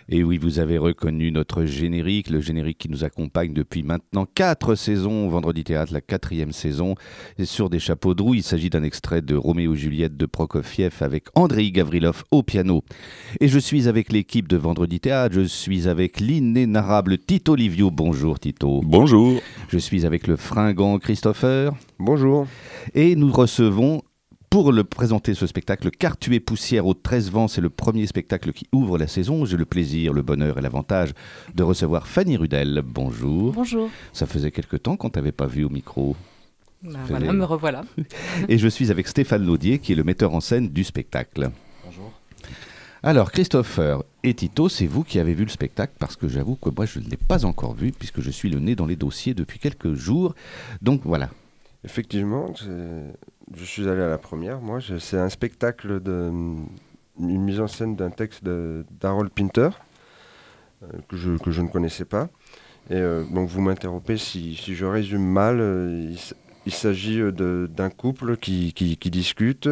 Et oui, vous avez reconnu notre générique, le générique qui nous accompagne depuis maintenant 4 saisons, Vendredi Théâtre, la 4e saison. Et sur des chapeaux de roue, il s'agit d'un extrait de Roméo et Juliette de Prokofiev avec Andrei Gavrilov au piano. Et je suis avec l'équipe de Vendredi Théâtre, je suis avec l'inénarrable Tito Livio. Bonjour Tito. Bonjour. Je suis avec le fringant Christopher. Bonjour. Et nous recevons, pour le présenter ce spectacle, Quartuer Poussière au 13 vents, c'est le premier spectacle qui ouvre la saison. J'ai le plaisir, le bonheur et l'avantage de recevoir Fanny Rudel. Bonjour. Bonjour. Ça faisait quelque temps qu'on t'avait pas vu au micro. Voilà, me revoilà. Et je suis avec Stéphane Laudier, qui est le metteur en scène du spectacle. Bonjour. Alors, Christopher et Tito, c'est vous qui avez vu le spectacle, parce que j'avoue que moi, je ne l'ai pas encore vu, puisque je suis le nez dans les dossiers depuis quelques jours. Donc voilà. Effectivement, je suis allé à la première. Moi, c'est un spectacle une mise en scène d'un texte d'Harold Pinter que je ne connaissais pas. Et donc vous m'interrompez si je résume mal. Il s'agit d'un couple qui discute,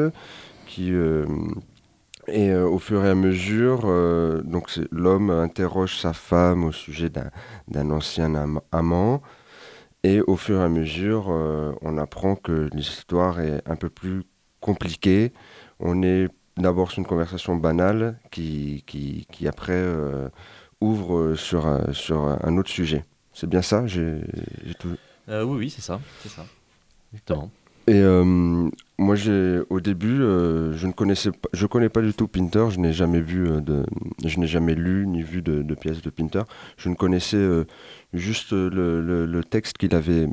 et au fur et à mesure, donc l'homme interroge sa femme au sujet d'un ancien amant. Et au fur et à mesure, on apprend que l'histoire est un peu plus compliquée. On est d'abord sur une conversation banale qui après ouvre sur un autre sujet. C'est bien ça, j'ai tout... Oui, c'est ça. Exactement. Et moi, au début, je connais pas du tout Pinter. Je n'ai jamais je n'ai jamais lu ni vu de pièces de Pinter. Je ne connaissais juste le texte qu'il avait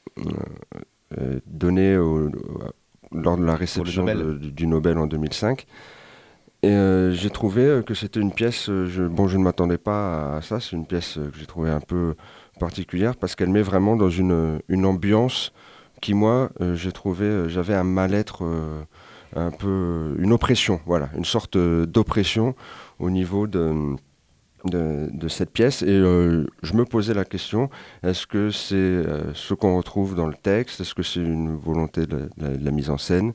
donné lors de la réception du Nobel en 2005. Et j'ai trouvé que c'était une pièce, je ne m'attendais pas à ça, c'est une pièce que j'ai trouvée un peu particulière parce qu'elle met vraiment dans une ambiance qui, moi, j'ai trouvé, j'avais un mal-être, un peu, une oppression, voilà, une sorte d'oppression au niveau de cette pièce. Et je me posais la question, est-ce que c'est ce qu'on retrouve dans le texte? Est-ce que c'est une volonté de la mise en scène?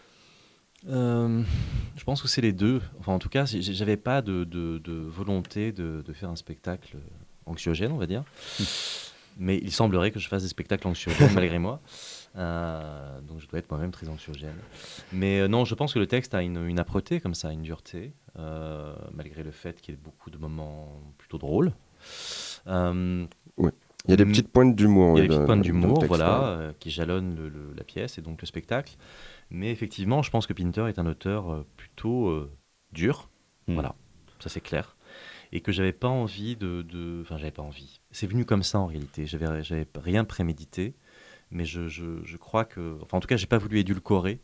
Je pense que c'est les deux. Enfin, en tout cas, j'avais pas de volonté de faire un spectacle anxiogène, on va dire. Mais il semblerait que je fasse des spectacles anxiogènes malgré moi. Donc je dois être moi-même très anxiogène. Mais non, je pense que le texte a une âpreté comme ça, une dureté, malgré le fait qu'il y ait beaucoup de moments plutôt drôles. Oui. Il y a des petites pointes d'humour. Il y a des petites pointes d'humour, voilà, qui jalonnent la pièce et donc le spectacle. Mais effectivement, je pense que Pinter est un auteur plutôt dur. Voilà, ça c'est clair. Et que j'avais pas envie Enfin, j'avais pas envie. C'est venu comme ça en réalité. J'avais rien prémédité. Mais je crois que... Enfin, en tout cas, j'ai pas voulu édulcorer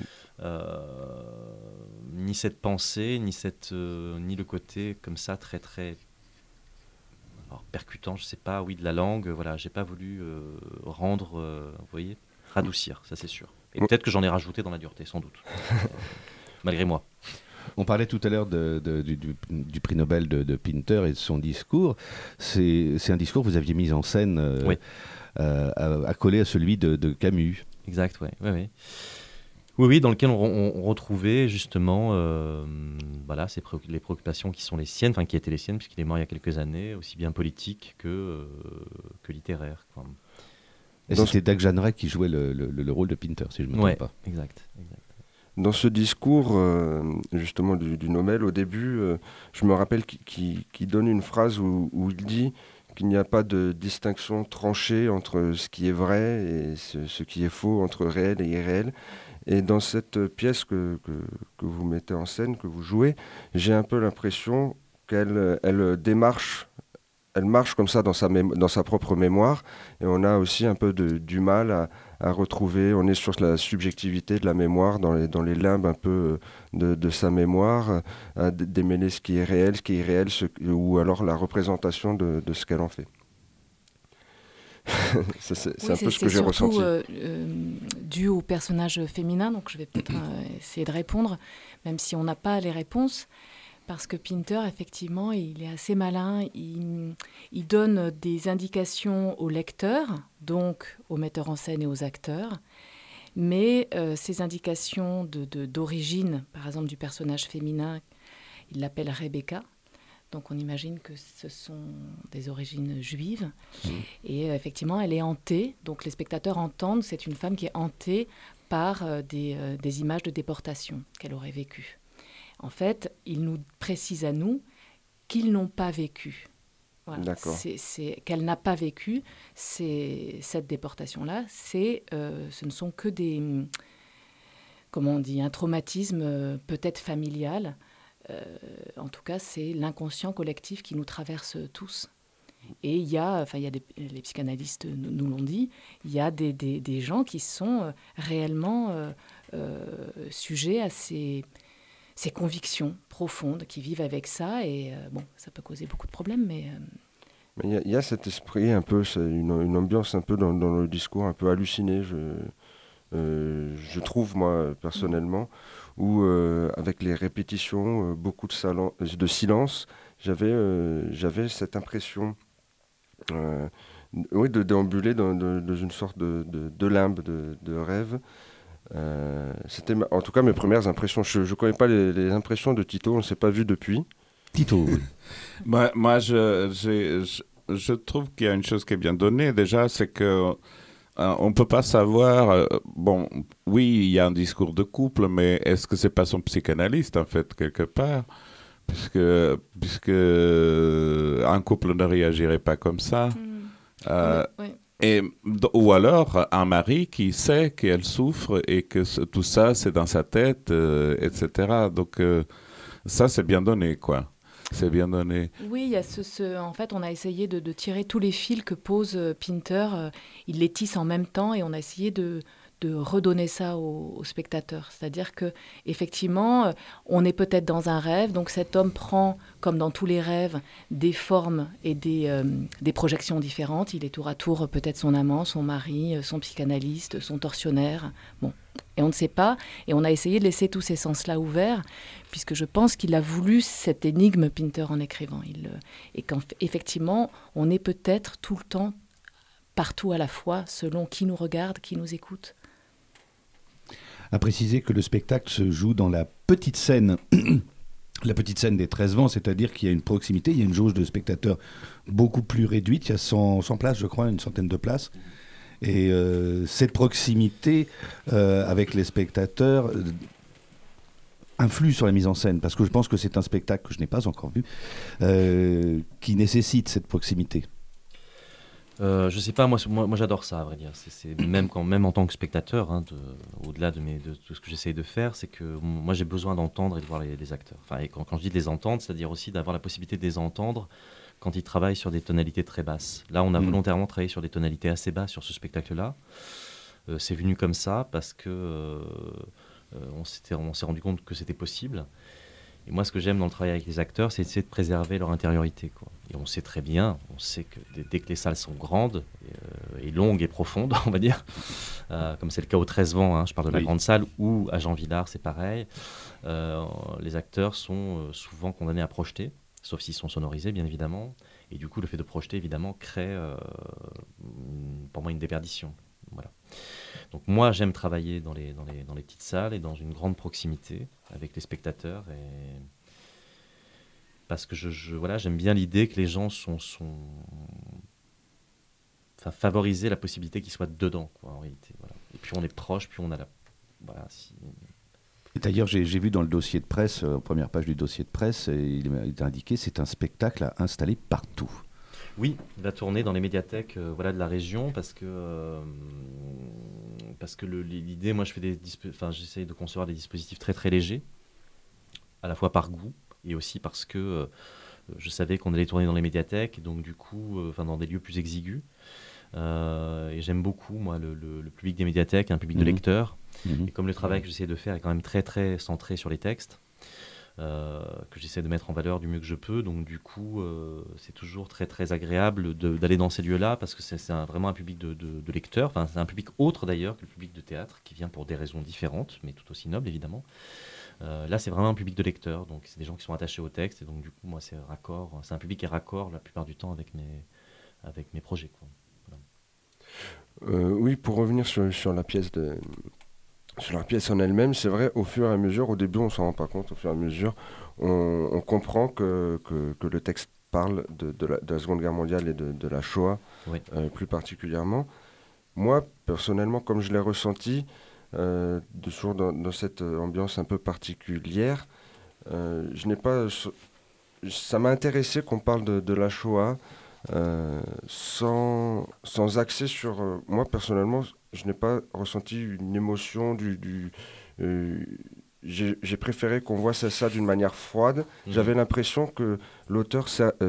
ni cette pensée, ni le côté comme ça très, très... Alors, percutant, je sais pas, oui, de la langue. Voilà, j'ai pas voulu rendre... vous voyez, radoucir, ça c'est sûr. Et peut-être que j'en ai rajouté dans la dureté, sans doute. Malgré moi. On parlait tout à l'heure du prix Nobel de Pinter et de son discours. C'est un discours que vous aviez mis en scène oui. Accolé à celui de Camus. Exact, oui. Oui, dans lequel on retrouvait justement voilà, les préoccupations qui sont les siennes, enfin qui étaient les siennes puisqu'il est mort il y a quelques années, aussi bien politiques que littéraires. Quoi. Et c'était Dag Jeanneret qui jouait le rôle de Pinter, si je ne me trompe pas. Exact. Dans ce discours, justement, du Nobel, au début, je me rappelle qu'il donne une phrase où il dit qu'il n'y a pas de distinction tranchée entre ce qui est vrai et ce qui est faux, entre réel et irréel. Et dans cette pièce que vous mettez en scène, que vous jouez, j'ai un peu l'impression qu'elle marche comme ça dans sa propre mémoire, et on a aussi un peu du mal à retrouver, on est sur la subjectivité de la mémoire, dans les limbes un peu de sa mémoire, à démêler ce qui est réel, ou alors la représentation de ce qu'elle en fait. c'est un peu ce que j'ai ressenti. Dû au personnage féminin, donc je vais peut-être essayer de répondre, même si on n'a pas les réponses. Parce que Pinter, effectivement, il est assez malin. Il donne des indications aux lecteurs, donc aux metteurs en scène et aux acteurs. Mais ces indications d'origine, par exemple du personnage féminin, il l'appelle Rebecca, Donc on imagine que ce sont des origines juives. Et effectivement, elle est hantée. Donc les spectateurs entendent, c'est une femme qui est hantée par des images de déportation qu'elle aurait vécues. En fait, ils nous précisent à nous qu'ils n'ont pas vécu. Voilà. D'accord. Qu'elle n'a pas vécu cette déportation-là. Ce ne sont que un traumatisme peut-être familial. En tout cas, c'est l'inconscient collectif qui nous traverse tous. Et les psychanalystes nous l'ont dit, il y a des gens qui sont réellement sujets à ces convictions profondes, qui vivent avec ça. Et ça peut causer beaucoup de problèmes, mais il y a cet esprit un peu, une ambiance un peu dans le discours, un peu halluciné, je trouve, moi, personnellement, où avec les répétitions, beaucoup de silence, j'avais cette impression de déambuler dans une sorte de limbe, de rêve. C'était en tout cas mes premières impressions. Je ne connais pas les impressions de Tito, on ne s'est pas vu depuis. Tito, oui. Moi, je trouve qu'il y a une chose qui est bien donnée déjà, c'est que on ne peut pas savoir, oui, il y a un discours de couple, mais est-ce que c'est pas son psychanalyste, en fait, quelque part, puisque un couple ne réagirait pas comme ça. Oui. Ou alors un mari qui sait qu'elle souffre et que tout ça, c'est dans sa tête, etc. Donc ça, c'est bien donné, quoi. C'est bien donné. Oui, il y a en fait, on a essayé de tirer tous les fils que pose Pinter. Il les tisse en même temps et on a essayé de redonner ça aux spectateurs. C'est-à-dire que effectivement, on est peut-être dans un rêve, donc cet homme prend, comme dans tous les rêves, des formes et des projections différentes. Il est tour à tour peut-être son amant, son mari, son psychanalyste, son tortionnaire. Bon, et on ne sait pas. Et on a essayé de laisser tous ces sens-là ouverts, puisque je pense qu'il a voulu cette énigme, Pinter, en écrivant. Et qu'effectivement, on est peut-être tout le temps, partout à la fois, selon qui nous regarde, qui nous écoute. À préciser que le spectacle se joue dans la petite scène, la petite scène des 13 vents, c'est-à-dire qu'il y a une proximité, il y a une jauge de spectateurs beaucoup plus réduite, il y a 100 places, je crois, une centaine de places. Et cette proximité avec les spectateurs influe sur la mise en scène, parce que je pense que c'est un spectacle que je n'ai pas encore vu, qui nécessite cette proximité. Je sais pas, moi j'adore ça, à vrai dire. C'est même en tant que spectateur, au-delà de ce que j'essaye de faire, c'est que moi j'ai besoin d'entendre et de voir les acteurs. Enfin, et quand je dis de les entendre, c'est-à-dire aussi d'avoir la possibilité de les entendre quand ils travaillent sur des tonalités très basses. Là, on a volontairement travaillé sur des tonalités assez basses sur ce spectacle-là. C'est venu comme ça parce que on s'est rendu compte que c'était possible. Et moi, ce que j'aime dans le travail avec les acteurs, c'est essayer de préserver leur intériorité, quoi. Et on sait très bien, on sait que dès que les salles sont grandes, et longues et profondes, on va dire, comme c'est le cas au 13 vents, je parle de la grande salle, ou à Jean Villard, c'est pareil, les acteurs sont souvent condamnés à projeter, sauf s'ils sont sonorisés, bien évidemment. Et du coup, le fait de projeter, évidemment, crée pour moi une déperdition. Voilà. Donc moi, j'aime travailler dans les petites salles et dans une grande proximité avec les spectateurs, parce que j'aime bien l'idée que les gens favoriser la possibilité qu'ils soient dedans, quoi, en réalité. Voilà. Et plus on est proche, plus on a la... Voilà, Et d'ailleurs, j'ai vu dans le dossier de presse, première page du dossier de presse, il est indiqué c'est un spectacle à installer partout. Oui, il va tourner dans les médiathèques de la région parce que l'idée, moi j'essaye de concevoir des dispositifs très très légers, à la fois par goût et aussi parce que je savais qu'on allait tourner dans les médiathèques, et donc du coup dans des lieux plus exigus. Et j'aime beaucoup moi le public des médiathèques, un public de lecteurs. Et comme le travail que j'essaie de faire est quand même très très centré sur les textes, que j'essaie de mettre en valeur du mieux que je peux, donc du coup c'est toujours très très agréable d'aller dans ces lieux-là, parce que c'est vraiment un public de lecteurs, enfin c'est un public autre d'ailleurs que le public de théâtre, qui vient pour des raisons différentes, mais tout aussi nobles évidemment. Là c'est vraiment un public de lecteurs, donc c'est des gens qui sont attachés au texte, et donc du coup moi c'est un public qui est raccord la plupart du temps avec mes projets, quoi. Voilà. Oui, pour revenir sur la pièce sur la pièce en elle-même, c'est vrai, au fur et à mesure, au début on s'en rend pas compte, au fur et à mesure, on comprend que le texte parle de la Seconde Guerre mondiale et de la Shoah, Oui. plus particulièrement. Moi, personnellement, comme je l'ai ressenti, toujours dans cette ambiance un peu particulière, je n'ai pas... Ça m'a intéressé qu'on parle de la Shoah sans axer sur... moi, personnellement, je n'ai pas ressenti une émotion j'ai préféré qu'on voit ça d'une manière froide. J'avais l'impression que l'auteur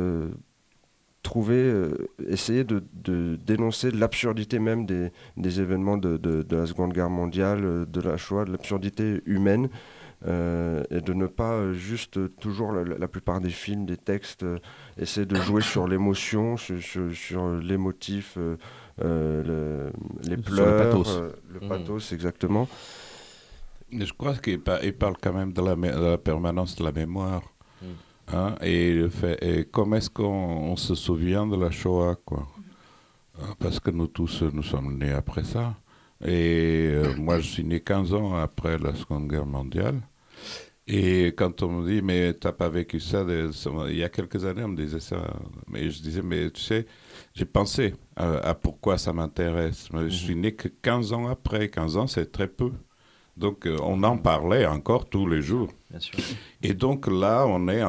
essayait de dénoncer l'absurdité même des événements de la Seconde Guerre mondiale, de la Shoah, de l'absurdité humaine. Et de ne pas juste toujours la plupart des films, des textes, essayer de jouer sur l'émotion, sur l'émotif, les pleurs, le pathos, exactement. Je crois qu'il parle quand même de la permanence de la mémoire. Hein, et comment est-ce qu'on se souvient de la Shoah, quoi. Parce que nous tous, nous sommes nés après ça. Et moi, je suis né 15 ans après la Seconde Guerre mondiale. Et quand on me dit, mais t'as pas vécu ça, il y a quelques années, on me disait ça. Mais je disais, mais tu sais, j'ai pensé à pourquoi ça m'intéresse. Je suis né que 15 ans après. 15 ans, c'est très peu. Donc, on en parlait encore tous les jours. Bien sûr. Et donc là, on est en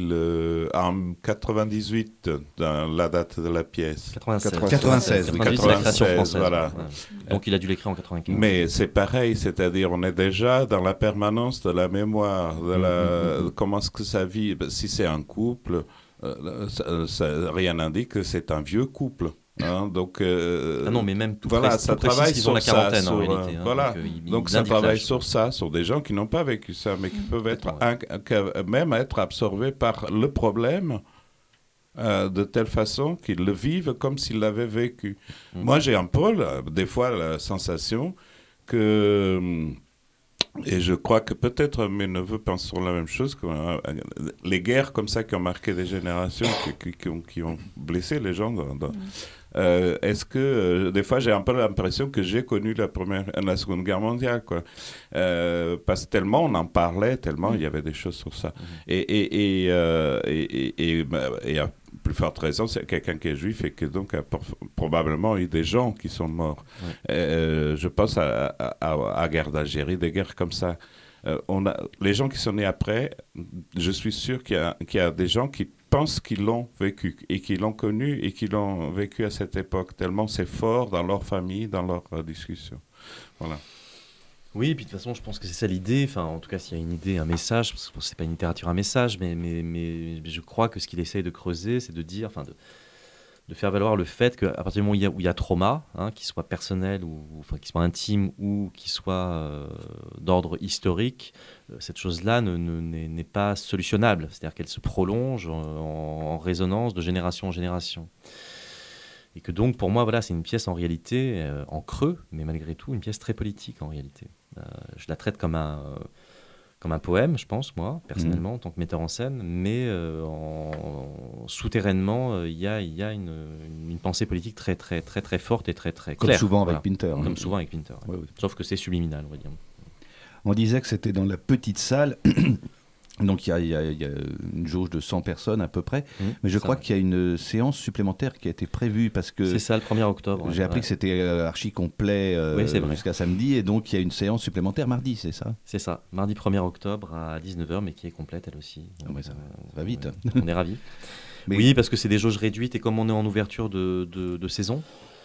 98, dans la date de la pièce. 96, oui. 96, voilà. Ouais. Donc, il a dû l'écrire en 95. Mais c'est pareil, c'est-à-dire on est déjà dans la permanence de la mémoire, comment est-ce que ça vit. Si c'est un couple, rien n'indique que c'est un vieux couple. Hein, donc, non, mais même tout voilà, ça travaille sur la quarantaine ça, en réalité. Voilà. Donc ça travaille sur ça, sur des gens qui n'ont pas vécu ça, mais qui peuvent même être absorbés par le problème de telle façon qu'ils le vivent comme s'ils l'avaient vécu. Moi, j'ai un peu, des fois, la sensation que... Et je crois que peut-être mes neveux pensent sur la même chose, que les guerres comme ça qui ont marqué des générations, qui ont blessé les gens. Est-ce que des fois j'ai un peu l'impression que j'ai connu la Seconde Guerre mondiale, quoi. Parce que tellement on en parlait, tellement il y avait des choses sur ça. Et à plus forte raison, c'est quelqu'un qui est juif et qui donc a probablement eu des gens qui sont morts. Je pense à guerre d'Algérie, des guerres comme ça. Les gens qui sont nés après, je suis sûr qu'il y a des gens qui pensent qu'ils l'ont vécu et qu'ils l'ont connu et qu'ils l'ont vécu à cette époque, tellement c'est fort dans leur famille, dans leur discussion. Voilà. Oui, et puis de toute façon, je pense que c'est ça l'idée. Enfin, en tout cas, s'il y a une idée, un message, parce que c'est pas une littérature, un message, mais je crois que ce qu'il essaye de creuser, c'est de dire, enfin, de faire valoir le fait qu'à partir du moment où il y a trauma, hein, qu'il soit personnel ou enfin, qu'il soit intime ou qu'il soit d'ordre historique, cette chose-là n'est pas solutionnable. C'est-à-dire qu'elle se prolonge en résonance de génération en génération. Et que donc, pour moi, voilà, c'est une pièce en réalité en creux, mais malgré tout, une pièce très politique en réalité. Je la traite comme un poème, je pense, moi, personnellement, en tant que metteur en scène, mais souterrainement, il y a une pensée politique très, très, très, très forte et très, très claire. Comme souvent avec Pinter. Comme souvent avec Pinter. Oui, oui. Sauf que c'est subliminal, on va dire. On disait que c'était dans la petite salle. Donc il y a une jauge de 100 personnes à peu près, mais je crois qu'il y a une séance supplémentaire qui a été prévue parce que... C'est ça, le 1er octobre. J'ai appris que c'était archi complet jusqu'à samedi, et donc il y a une séance supplémentaire mardi, c'est ça ? C'est ça, mardi 1er octobre à 19h, mais qui est complète elle aussi. Donc, ça va vite. On est ravis. Oui, parce que c'est des jauges réduites, et comme on est en ouverture de saison...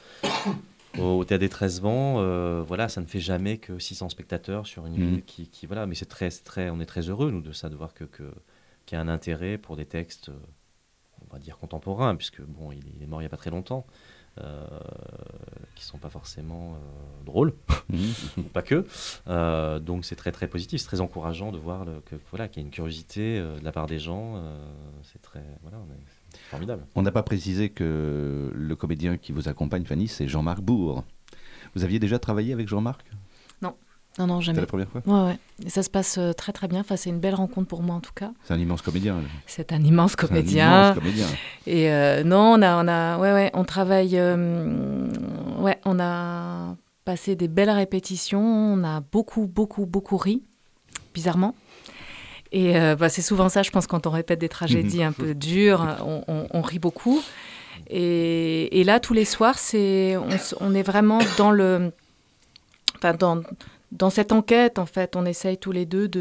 Au Théâtre des 13 Vents, voilà, ça ne fait jamais que 600 spectateurs sur une ville qui voilà, mais c'est très, on est très heureux nous de ça, de voir qu'il y a un intérêt pour des textes, on va dire contemporains, puisque bon, il est mort il n'y a pas très longtemps, qui sont pas forcément drôles, ou pas que. Donc c'est très très positif, c'est très encourageant de voir qu'il y a une curiosité de la part des gens. C'est très formidable. On n'a pas précisé que le comédien qui vous accompagne, Fanny, c'est Jean-Marc Bourg. Vous aviez déjà travaillé avec Jean-Marc ? Non, jamais. C'est la première fois ? Ouais. Et ça se passe très très bien. Enfin, c'est une belle rencontre pour moi en tout cas. C'est un immense comédien. C'est un immense comédien. Et non, on travaille. On a passé des belles répétitions, on a beaucoup, beaucoup, beaucoup ri, bizarrement. Et c'est souvent ça, je pense, quand on répète des tragédies un peu dures, on rit beaucoup. Et là, tous les soirs, on est vraiment dans cette enquête, en fait. On essaye tous les deux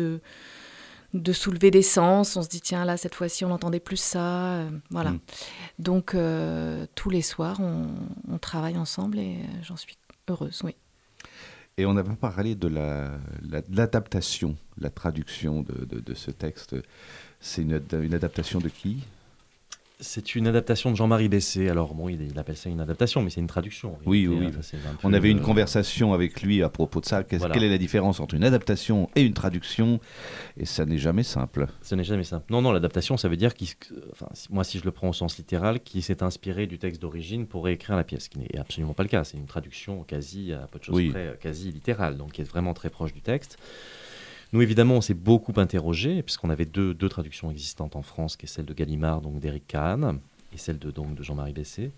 de soulever des sens. On se dit, tiens, là, cette fois-ci, on n'entendait plus ça. Voilà. Donc, tous les soirs, on travaille ensemble et j'en suis heureuse, oui. Et on n'a pas parlé de l'adaptation, la traduction de ce texte. C'est une adaptation de qui ? C'est une adaptation de Jean-Marie Bessé. Alors, bon, il appelle ça une adaptation, mais c'est une traduction. Oui. On avait une conversation avec lui à propos de ça. Quelle est la différence entre une adaptation et une traduction ? Et ça n'est jamais simple. Ce n'est jamais simple. Non, l'adaptation, ça veut dire moi, si je le prends au sens littéral, qui s'est inspiré du texte d'origine pour réécrire la pièce, ce qui n'est absolument pas le cas. C'est une traduction quasi, à peu de choses près, quasi littérale, donc qui est vraiment très proche du texte. Nous, évidemment, on s'est beaucoup interrogé, puisqu'on avait deux traductions existantes en France, qui est celle de Gallimard, donc d'Éric Kahn, et celle de Jean-Marie Bessé.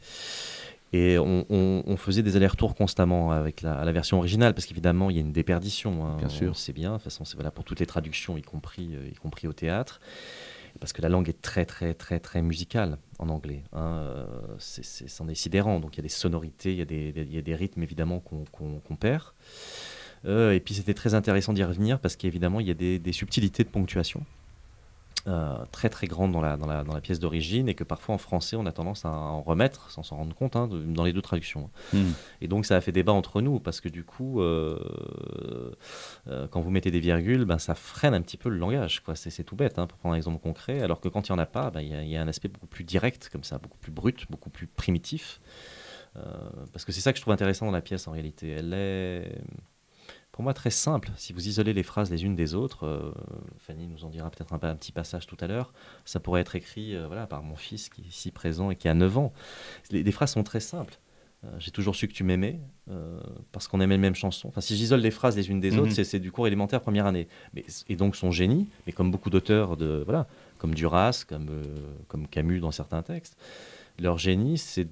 Et on faisait des allers-retours constamment avec la version originale, parce qu'évidemment, il y a une déperdition. Bien sûr. C'est bien, de toute façon, c'est valable pour toutes les traductions, y compris au théâtre, parce que la langue est très, très, très, très musicale en anglais. C'en est sidérant. Donc, il y a des sonorités, il y a des rythmes, évidemment, qu'on perd. Et puis c'était très intéressant d'y revenir parce qu'évidemment il y a des subtilités de ponctuation très très grandes dans la pièce d'origine et que parfois en français on a tendance à en remettre sans s'en rendre compte dans les deux traductions. Et donc ça a fait débat entre nous parce que du coup quand vous mettez des virgules, ça freine un petit peu le langage, quoi. C'est tout bête pour prendre un exemple concret, alors que quand il n'y en a pas, il y a un aspect beaucoup plus direct comme ça, beaucoup plus brut, beaucoup plus primitif, parce que c'est ça que je trouve intéressant dans la pièce en réalité. Elle est pour moi très simple. Si vous isolez les phrases les unes des autres, Fanny nous en dira peut-être un petit passage tout à l'heure, ça pourrait être écrit par mon fils qui est ici présent et qui a 9 ans. Les phrases sont très simples. J'ai toujours su que tu m'aimais parce qu'on aimait les mêmes chansons. Enfin, si j'isole les phrases les unes des autres, c'est du cours élémentaire première année. Et donc son génie, mais comme beaucoup d'auteurs, comme Duras, comme Camus dans certains textes, leur génie, c'est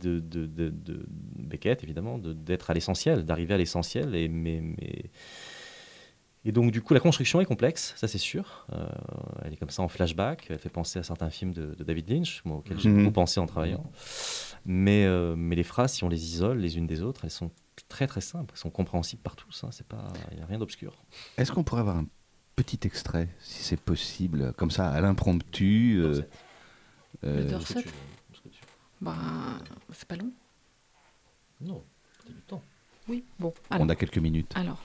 Beckett, évidemment, d'être à l'essentiel, d'arriver à l'essentiel. Et donc, du coup, la construction est complexe, ça c'est sûr. Elle est comme ça en flashback. Elle fait penser à certains films de David Lynch, auxquels j'ai beaucoup pensé en travaillant. Mais les phrases, si on les isole les unes des autres, elles sont très très simples. Elles sont compréhensibles par tous. Il n'y a rien d'obscur. Est-ce qu'on pourrait avoir un petit extrait, si c'est possible, comme ça, à l'impromptu Le Dorset. C'est pas long ? Non, c'est du temps. Oui, bon. Alors, on a quelques minutes. Alors.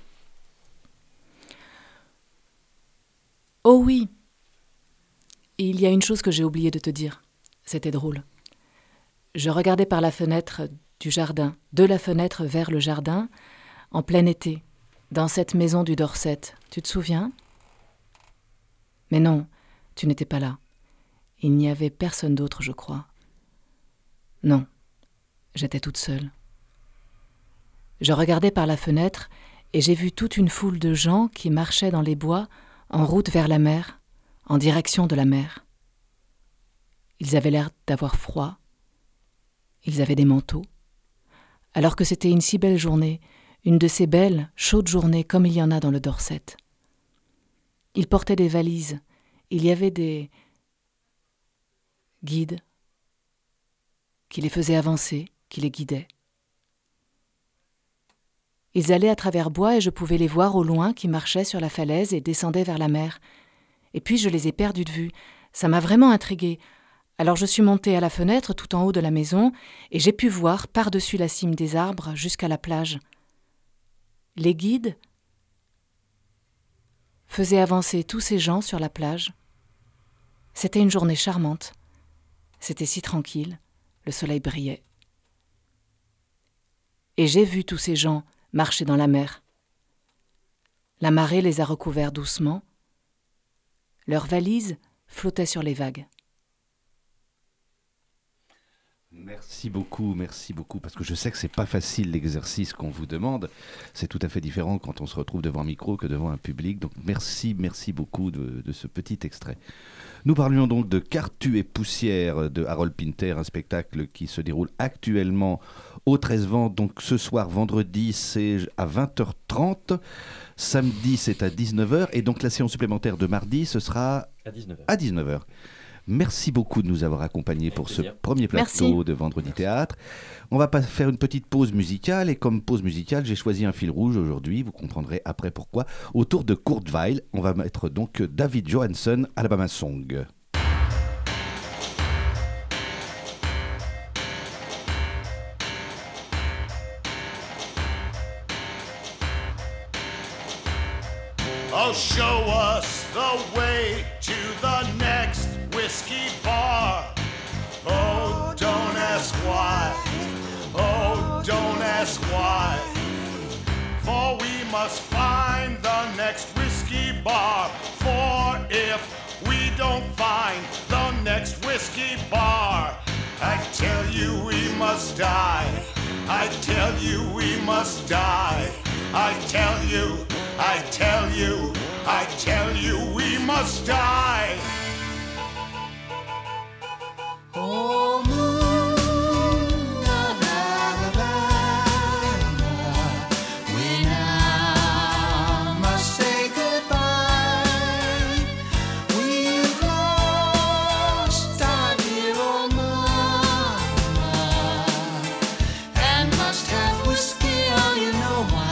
Oh oui, et il y a une chose que j'ai oublié de te dire. C'était drôle. Je regardais par la fenêtre du jardin, de la fenêtre vers le jardin, en plein été, dans cette maison du Dorset. Tu te souviens ? Mais non, tu n'étais pas là. Il n'y avait personne d'autre, je crois. Non, j'étais toute seule. Je regardais par la fenêtre et j'ai vu toute une foule de gens qui marchaient dans les bois en route vers la mer, en direction de la mer. Ils avaient l'air d'avoir froid. Ils avaient des manteaux. Alors que c'était une si belle journée, une de ces belles, chaudes journées comme il y en a dans le Dorset. Ils portaient des valises. Il y avait des guides qui les faisaient avancer, qui les guidaient. Ils allaient à travers bois et je pouvais les voir au loin qui marchaient sur la falaise et descendaient vers la mer. Et puis je les ai perdus de vue. Ça m'a vraiment intriguée. Alors je suis montée à la fenêtre tout en haut de la maison et j'ai pu voir par-dessus la cime des arbres jusqu'à la plage. Les guides faisaient avancer tous ces gens sur la plage. C'était une journée charmante. C'était si tranquille. Le soleil brillait. Et j'ai vu tous ces gens marcher dans la mer. La marée les a recouverts doucement. Leurs valises flottaient sur les vagues. Merci beaucoup, parce que je sais que c'est pas facile l'exercice qu'on vous demande. C'est tout à fait différent quand on se retrouve devant un micro que devant un public. Donc merci beaucoup de ce petit extrait. Nous parlions donc de Cartu et Poussière de Harold Pinter, un spectacle qui se déroule actuellement au 13 Vents. Donc ce soir, vendredi, c'est à 20h30. Samedi, c'est à 19h. Et donc la séance supplémentaire de mardi, ce sera à 19h. Merci beaucoup de nous avoir accompagnés pour ce premier plateau de Vendredi Théâtre. On va faire une petite pause musicale et comme pause musicale, j'ai choisi un fil rouge aujourd'hui, vous comprendrez après pourquoi. Autour de Kurt Weill, on va mettre donc David Johansen, Alabama Song. Oh, show us the way to the next whiskey bar. Oh, don't ask why. Oh, don't ask why. For we must find the next whiskey bar. For if we don't find the next whiskey bar, I tell you we must die. I tell you we must die. I tell you we must die. Oh, moon of Alabama, we now must say goodbye. We've lost our dear old mama and must have whiskey, oh, you know why.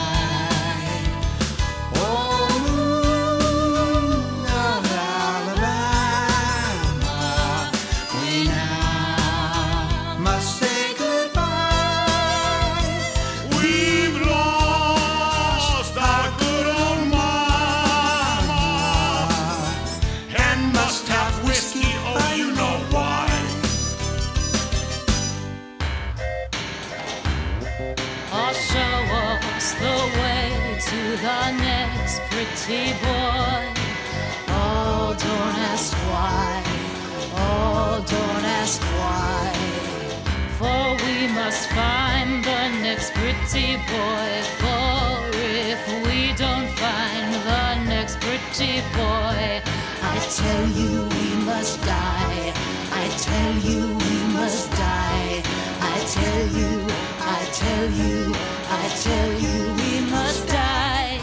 The next pretty boy. Oh, don't ask why. Oh, don't ask why. For we must find the next pretty boy. For if we don't find the next pretty boy, I tell you we must die. I tell you we must die. I tell you we must die.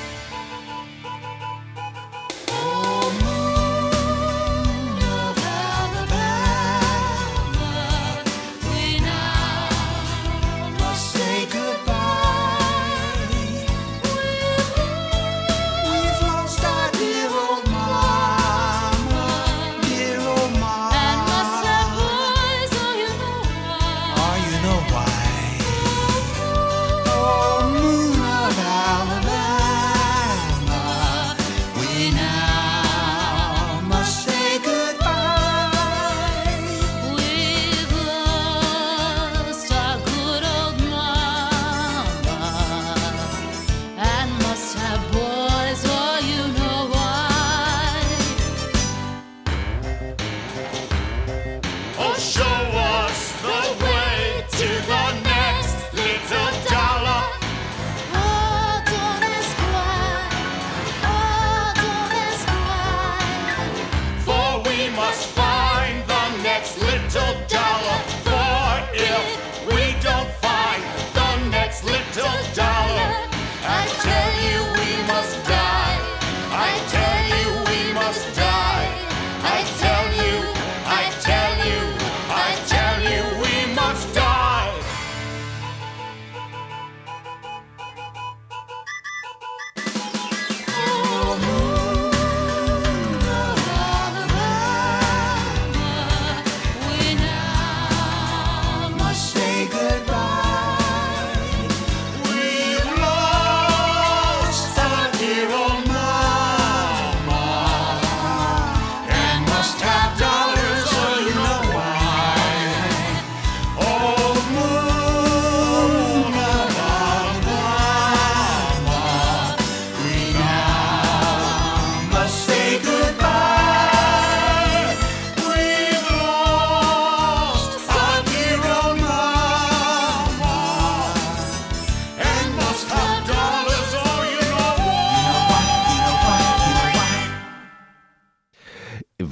Oh, moon of Alabama, we now must say goodbye. We've lost our dear old mama, and must have boys, oh, you know why. Oh, you know why.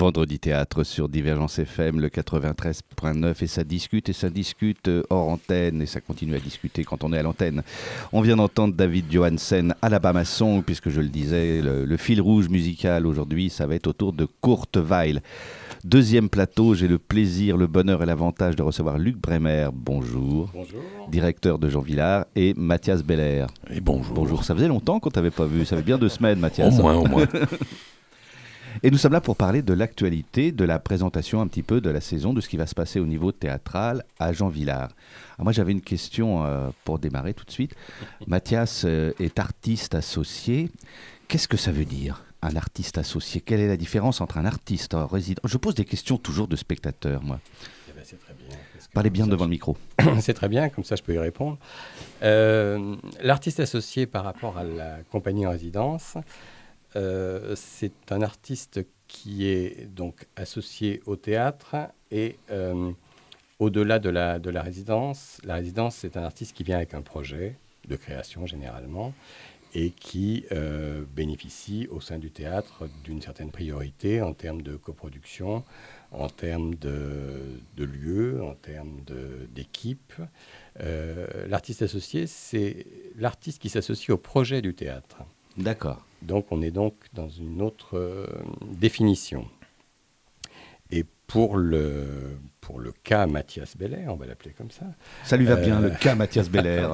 Vendredi Théâtre sur Divergence FM, le 93.9, et ça discute hors antenne, et ça continue à discuter quand on est à l'antenne. On vient d'entendre David Johansen, Alabama Song, puisque je le disais, le fil rouge musical aujourd'hui, ça va être autour de Kurt Weill. Deuxième plateau, j'ai le plaisir, le bonheur et l'avantage de recevoir Luc Bremer, bonjour. Bonjour. Directeur de Jean Villard, et Mathias Beller. Et bonjour. Bonjour, ça faisait longtemps qu'on t'avait pas vu, ça fait bien 2 semaines, Mathias. Au moins. Et nous sommes là pour parler de l'actualité, de la présentation un petit peu de la saison, de ce qui va se passer au niveau théâtral à Jean Villard. Alors moi j'avais une question pour démarrer tout de suite. Mathias est artiste associé. Qu'est-ce que ça veut dire, un artiste associé? Quelle est la différence entre un artiste résident? Je pose des questions toujours de spectateurs, moi. Eh ben, c'est très bien. Parlez bien devant le micro. C'est très bien, comme ça je peux y répondre. L'artiste associé par rapport à la compagnie en résidence, c'est un artiste qui est donc associé au théâtre et au-delà de la résidence. La résidence, c'est un artiste qui vient avec un projet de création généralement et qui bénéficie au sein du théâtre d'une certaine priorité en termes de coproduction, en termes de lieu, en termes d'équipe. L'artiste associé, c'est l'artiste qui s'associe au projet du théâtre. D'accord. Donc on est donc dans une autre définition. Et pour le cas Mathias Beller, on va l'appeler comme ça. Ça lui va bien, le cas Mathias Beller.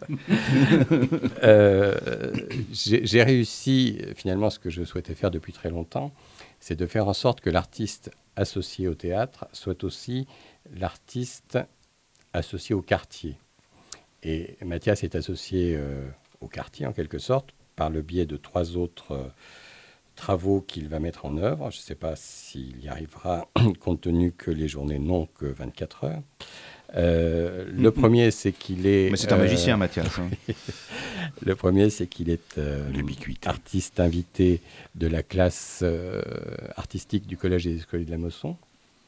J'ai réussi, finalement, ce que je souhaitais faire depuis très longtemps, c'est de faire en sorte que l'artiste associé au théâtre soit aussi l'artiste associé au quartier. Et Mathias est associé au quartier, en quelque sorte, par le biais de 3 autres travaux qu'il va mettre en œuvre. Je ne sais pas s'il y arrivera, compte tenu que les journées n'ont que 24 heures. Le premier, c'est qu'il est... Mais c'est un magicien, Mathias. Hein. Le premier, c'est qu'il est artiste invité de la classe artistique du Collège des Escoliers de la Mosson.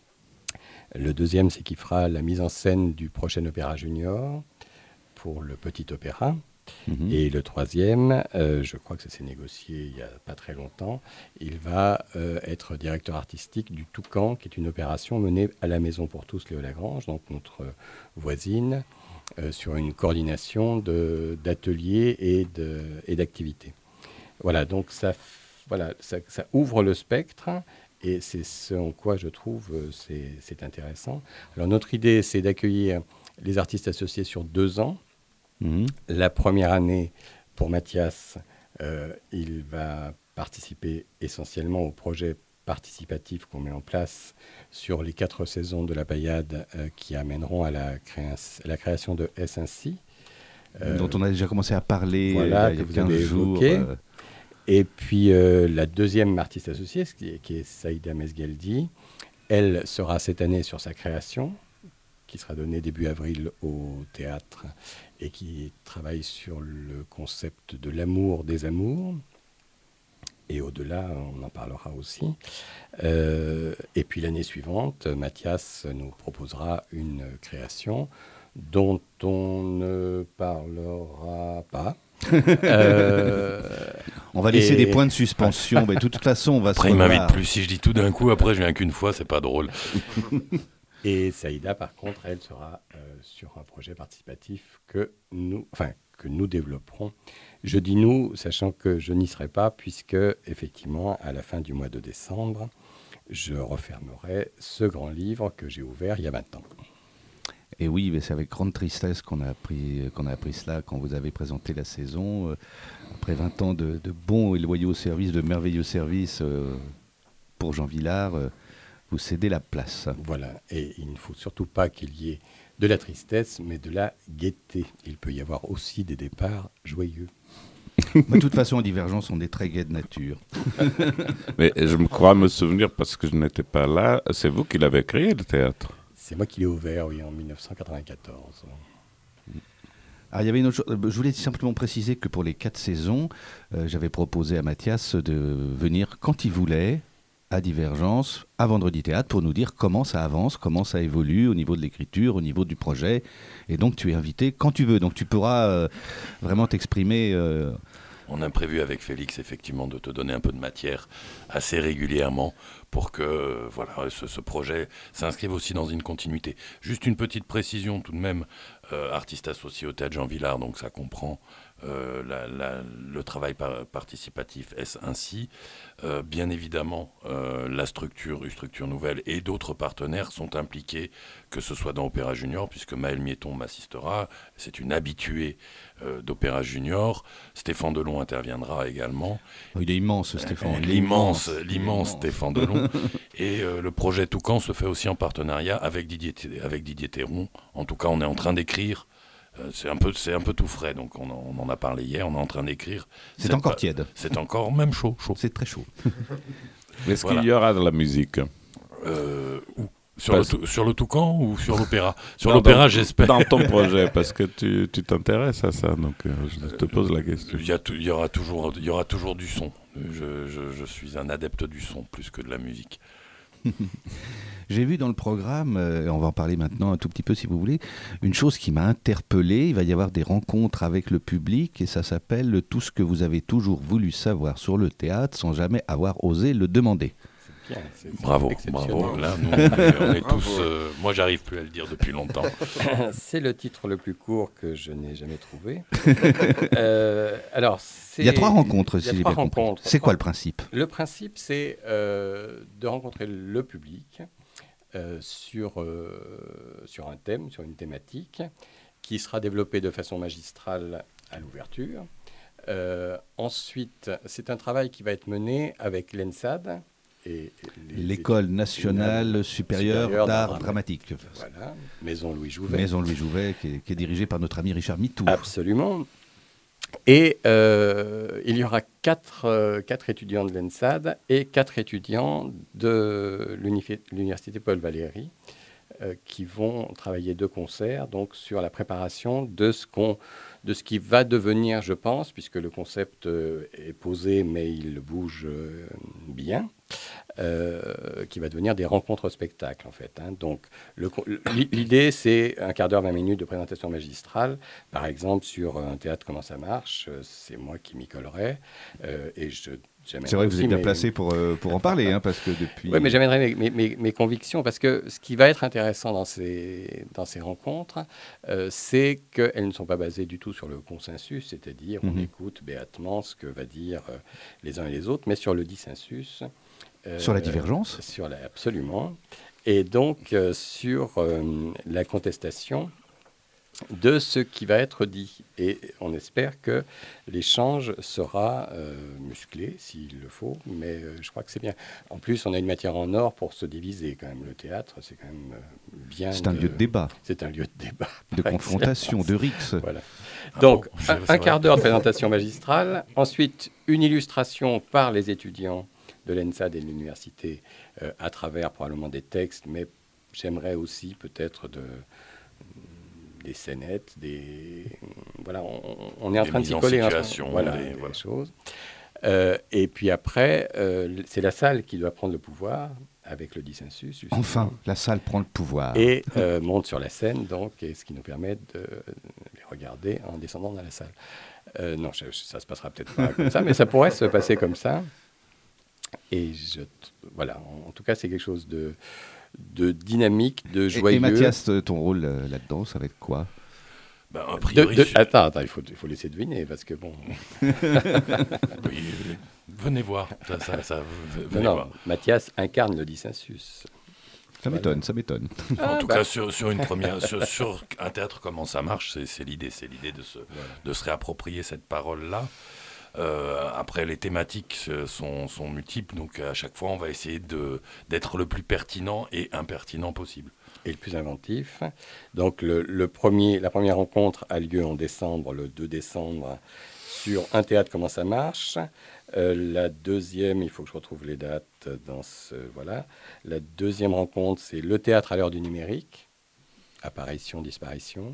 Le deuxième, c'est qu'il fera la mise en scène du prochain opéra junior pour le Petit Opéra. Et le troisième, je crois que ça s'est négocié il n'y a pas très longtemps, il va être directeur artistique du Toucan, qui est une opération menée à la Maison pour tous Léo Lagrange, donc notre voisine, sur une coordination d'ateliers et d'activités. Voilà, donc ça ouvre le spectre, et c'est ce en quoi je trouve c'est intéressant. Alors notre idée, c'est d'accueillir les artistes associés sur 2 ans. La première année, pour Mathias, il va participer essentiellement au projet participatif qu'on met en place sur les 4 saisons de la Payade qui amèneront à la création de S1C. Dont on a déjà commencé à parler il y a 15 jours. Et puis la deuxième artiste associée, qui est Saïda Mesgeldi, elle sera cette année sur sa création, qui sera donnée début avril au théâtre et qui travaille sur le concept de l'amour des amours. Et au-delà, on en parlera aussi. Et puis l'année suivante, Mathias nous proposera une création dont on ne parlera pas. On va laisser des points de suspension, mais de toute façon, on va après, se revoir. il m'invite plus. Si je dis tout d'un coup, après, je viens qu'une fois, c'est pas drôle. Et Saïda, par contre, elle sera sur un projet participatif que nous développerons. Je dis nous, sachant que je n'y serai pas, puisque, effectivement, à la fin du mois de décembre, je refermerai ce grand livre que j'ai ouvert il y a 20 ans. Et oui, mais c'est avec grande tristesse qu'on a appris cela quand vous avez présenté la saison. Après 20 ans de bons et loyaux services, de merveilleux services pour Jean Villard, vous cédez la place. Voilà, et il ne faut surtout pas qu'il y ait de la tristesse, mais de la gaieté. Il peut y avoir aussi des départs joyeux. De toute façon, en Divergence, on est très gai de nature. Mais je me crois me souvenir, parce que je n'étais pas là, c'est vous qui l'avez créé, le théâtre? C'est moi qui l'ai ouvert, oui, en 1994. Alors, il y avait une autre chose. Je voulais simplement préciser que pour les 4 saisons, j'avais proposé à Mathias de venir quand il voulait, à Divergence, à Vendredi Théâtre, pour nous dire comment ça avance, comment ça évolue au niveau de l'écriture, au niveau du projet. Et donc, tu es invité quand tu veux. Donc, tu pourras vraiment t'exprimer. On a prévu avec Félix, effectivement, de te donner un peu de matière assez régulièrement pour que ce projet s'inscrive aussi dans une continuité. Juste une petite précision tout de même, artiste associé au Théâtre Jean Vilar, donc ça comprend le travail participatif, est-ce ainsi. Bien évidemment, une structure nouvelle et d'autres partenaires sont impliqués, que ce soit dans Opéra Junior, puisque Maëlle Miéton m'assistera, c'est une habituée d'Opéra Junior. Stéphane Delon interviendra également. Il est immense, Stéphane. L'immense Stéphane Delon. Et le projet Toucan se fait aussi en partenariat avec Didier Théron. En tout cas, on est en train d'écrire. C'est un peu tout frais, donc on en a parlé hier, on est en train d'écrire. C'est encore tiède. C'est encore même chaud. C'est très chaud. Est-ce qu'il y aura de la musique sur le Toucan ou sur l'opéra? Sur l'opéra, j'espère. Dans ton projet, parce que tu t'intéresses à ça, donc je te pose la question. Il y aura toujours du son. Je suis un adepte du son plus que de la musique. J'ai vu dans le programme, on va en parler maintenant un tout petit peu si vous voulez, une chose qui m'a interpellé. Il va y avoir des rencontres avec le public et ça s'appelle « Tout ce que vous avez toujours voulu savoir sur le théâtre sans jamais avoir osé le demander ». Bravo. Là, nous, on est tous. Moi, j'arrive plus à le dire depuis longtemps. C'est le titre le plus court que je n'ai jamais trouvé. Alors, il y a 3 rencontres, si j'ai bien compris. C'est quoi le principe ? Le principe, c'est de rencontrer le public sur un thème, sur une thématique, qui sera développée de façon magistrale à l'ouverture. Ensuite, c'est un travail qui va être mené avec l'ENSAD. L'École nationale supérieure d'art dramatique. Voilà, Maison Louis Jouvet. Qui est dirigée par notre ami Richard Mitou. Absolument. Et il y aura 4 étudiants de l'ENSAD et 4 étudiants de l'Université Paul Valéry qui vont travailler de concert donc, sur la préparation de ce qui va devenir, je pense, puisque le concept est posé, mais il bouge bien, qui va devenir des rencontres spectacles, en fait. Hein. Donc, l'idée, c'est un quart d'heure, 20 minutes de présentation magistrale. Par exemple, sur un théâtre, comment ça marche, c'est moi qui m'y collerai. C'est vrai que vous êtes bien placé pour en parler, hein, parce que depuis... Oui, mais j'amènerai mes convictions, parce que ce qui va être intéressant dans ces rencontres, c'est qu'elles ne sont pas basées du tout sur le consensus, c'est-à-dire on écoute béatement ce que va dire les uns et les autres, mais sur le dissensus. Sur la divergence ? Absolument. Et donc, sur la contestation de ce qui va être dit. Et on espère que l'échange sera musclé, s'il le faut, mais je crois que c'est bien. En plus, on a une matière en or pour se diviser, quand même. Le théâtre, c'est quand même bien... C'est un lieu de débat. C'est un lieu de débat. De confrontation, de rixe. Voilà. Donc, un quart d'heure de présentation magistrale. Ensuite, une illustration par les étudiants de l'ENSAD et de l'université à travers probablement des textes, mais j'aimerais aussi peut-être des scénettes, voilà, on est en train de s'y coller. Des choses. Et puis après, c'est la salle qui doit prendre le pouvoir avec le dissensus. Justement. Enfin, la salle prend le pouvoir. Et monte sur la scène, donc, et ce qui nous permet de les regarder en descendant dans la salle. Non, ça se passera peut-être pas comme ça, mais ça pourrait se passer comme ça. Et voilà, en tout cas, c'est quelque chose de dynamique, de joyeux. Et Mathias, ton rôle là-dedans, ça va être quoi ? A priori, Attends, il faut laisser deviner, parce que bon... Oui, venez voir. Venez voir. Mathias incarne le dissensus. Ça m'étonne. En tout cas, sur une première, sur un théâtre, comment ça marche, c'est l'idée de se réapproprier cette parole-là. Après, les thématiques sont multiples, donc à chaque fois, on va essayer d'être le plus pertinent et impertinent possible. Et le plus inventif. Donc, la première rencontre a lieu en décembre, le 2 décembre, sur un théâtre, comment ça marche. La deuxième, il faut que je retrouve les dates voilà. La deuxième rencontre, c'est le théâtre à l'heure du numérique, apparition, disparition.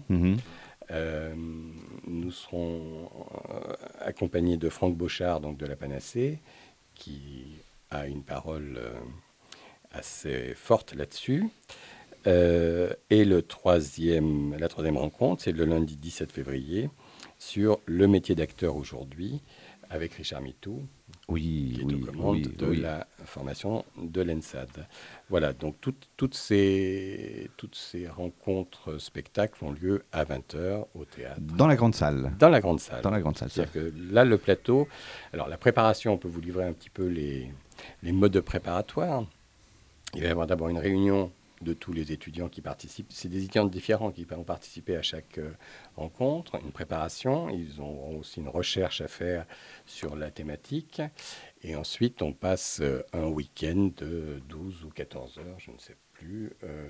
Nous serons accompagnés de Franck Beauchard, donc de la Panacée, qui a une parole assez forte là-dessus. Et la troisième rencontre, c'est le lundi 17 février, sur le métier d'acteur aujourd'hui, avec Richard Mitou, qui est aux commandes de la formation de l'ENSAD. Voilà, donc toutes ces rencontres spectacles ont lieu à 20h au théâtre. Dans la grande salle. Dans la grande salle. Dans la grande salle. C'est-à-dire que là, le plateau... Alors, la préparation, on peut vous livrer un petit peu les modes préparatoires. Il va y avoir d'abord une réunion de tous les étudiants qui participent. C'est des étudiants différents qui vont participer à chaque rencontre, une préparation. Ils auront aussi une recherche à faire sur la thématique. Et ensuite, on passe un week-end de 12 ou 14 heures, je ne sais plus,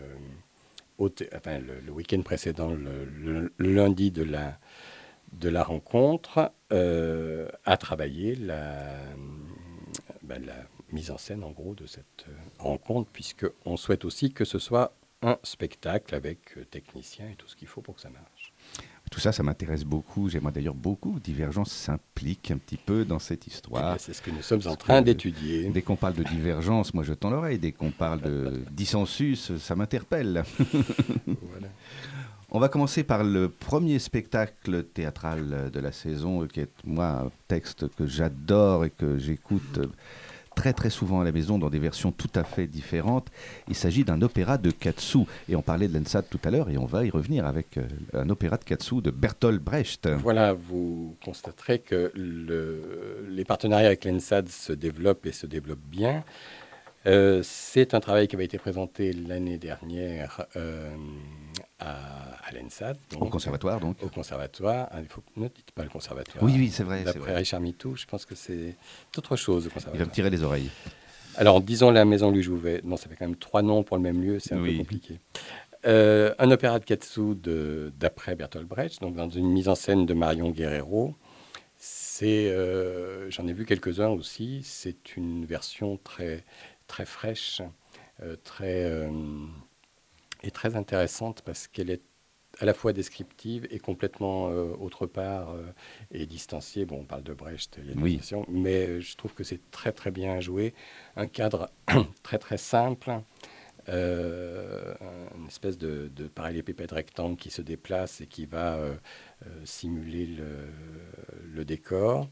le week-end précédent, le lundi de la rencontre, à travailler la mise en scène, en gros, de cette rencontre, puisqu'on souhaite aussi que ce soit un spectacle avec techniciens et tout ce qu'il faut pour que ça marche. Tout ça, ça m'intéresse beaucoup. J'aimerais d'ailleurs beaucoup que Divergence s'implique un petit peu dans cette histoire. C'est ce que nous sommes en train d'étudier. Dès qu'on parle de divergence, moi je tends l'oreille. Dès qu'on parle de dissensus, ça m'interpelle. Voilà. On va commencer par le premier spectacle théâtral de la saison, qui est, moi, un texte que j'adore et que j'écoute très très souvent à la maison dans des versions tout à fait différentes. Il s'agit d'un opéra de Katsu. Et on parlait de l'ENSAD tout à l'heure et on va y revenir avec un opéra de Katsu de Bertolt Brecht. Voilà, vous constaterez que les partenariats avec l'ENSAD se développent et se développent bien. C'est un travail qui avait été présenté l'année dernière à l'ENSAD. Au conservatoire, donc. Au conservatoire. Ne dites pas le conservatoire. Oui, c'est vrai. D'après Richard Mitou, je pense que c'est autre chose, le conservatoire. Il va me tirer les oreilles. Alors, disons la Maison Louis Jouvet. Non, ça fait quand même 3 noms pour le même lieu, c'est un peu compliqué. Un opéra de Katsu d'après Bertolt Brecht, donc dans une mise en scène de Marion Guerrero. J'en ai vu quelques-uns aussi. C'est une version très fraîche, et très intéressante parce qu'elle est à la fois descriptive et complètement autre part et distanciée. Bon, on parle de Brecht, il y a une question, mais je trouve que c'est très très bien joué. Un cadre très très simple, une espèce de parallélépipède rectangle qui se déplace et qui va simuler le décor.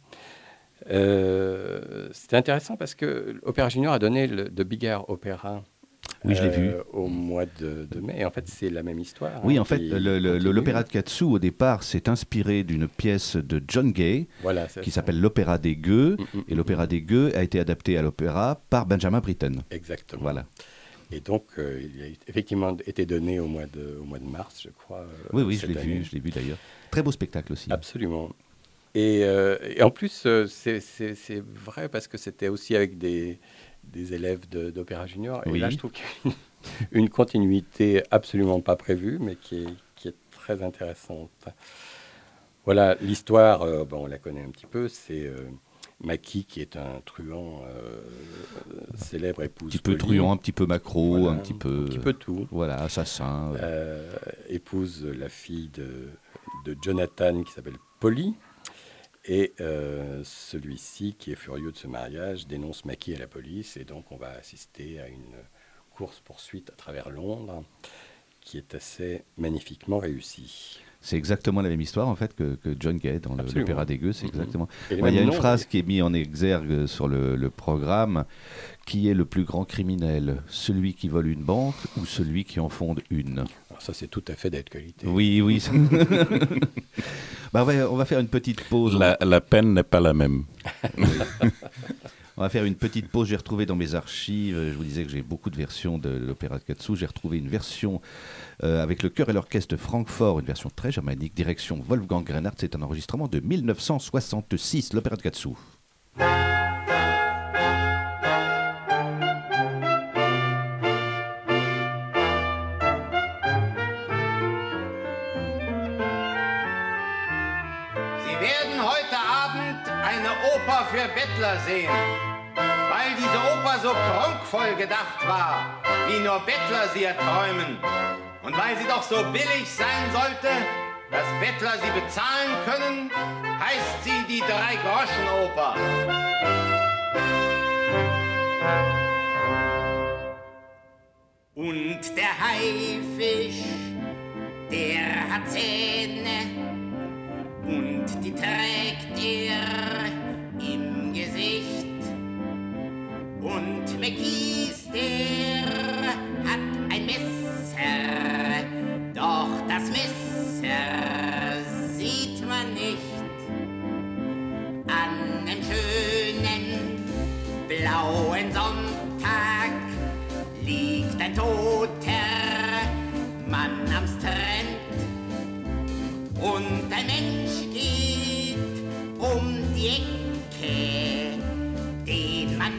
C'était intéressant parce que l'Opéra Junior a donné le Big Air Opera. Oui, je l'ai vu. Au mois de mai. Et en fait, c'est la même histoire. Oui, en fait, l'opéra de Katsu, au départ, s'est inspiré d'une pièce de John Gay, qui s'appelle l'Opéra des Gueux. Et l'Opéra des Gueux a été adapté à l'opéra par Benjamin Britten. Exactement. Voilà. Et donc, il a effectivement été donné au mois de mars, je crois. Oui, je l'ai vu d'ailleurs. Très beau spectacle aussi. Absolument. Et en plus, c'est vrai parce que c'était aussi avec des élèves d'Opéra Junior. Et là, je trouve qu'il y a une continuité absolument pas prévue, mais qui est très intéressante. Voilà, l'histoire, on la connaît un petit peu. C'est Maki qui est un truand célèbre, épouse. Un petit peu truand, un petit peu macro, voilà, un petit peu tout. Voilà, assassin. Épouse la fille de Jonathan qui s'appelle Polly. Et celui-ci, qui est furieux de ce mariage, dénonce Maki à la police. Et donc, on va assister à une course-poursuite à travers Londres qui est assez magnifiquement réussie. C'est exactement la même histoire, en fait, que John Gay dans l'Opéra des Gueux. C'est exactement... Il y a une phrase qui est mise en exergue sur le programme. Qui est le plus grand criminel? Celui qui vole une banque ou celui qui en fonde une? Alors ça, c'est tout à fait d'actualité. Oui. On va faire une petite pause. La peine n'est pas la même. On va faire une petite pause. J'ai retrouvé dans mes archives, je vous disais que j'ai beaucoup de versions de l'opéra de Katsu. J'ai retrouvé une version avec le chœur et l'orchestre de Francfort, une version très germanique, direction Wolfgang Reinhardt. C'est un enregistrement de 1966, l'opéra de Katsu. Für Bettler sehen, weil diese Oper so prunkvoll gedacht war, wie nur Bettler sie erträumen. Und weil sie doch so billig sein sollte, dass Bettler sie bezahlen können, heißt sie die Drei-Groschen-Oper. Und der Haifisch, der hat Zähne, und die trägt er im Gesicht. Und McGees, der hat ein Messer, doch das Messer sieht man nicht. An einem schönen blauen Sonntag liegt ein toter Mann am Strand und ein Mensch geht um die Ecke, den man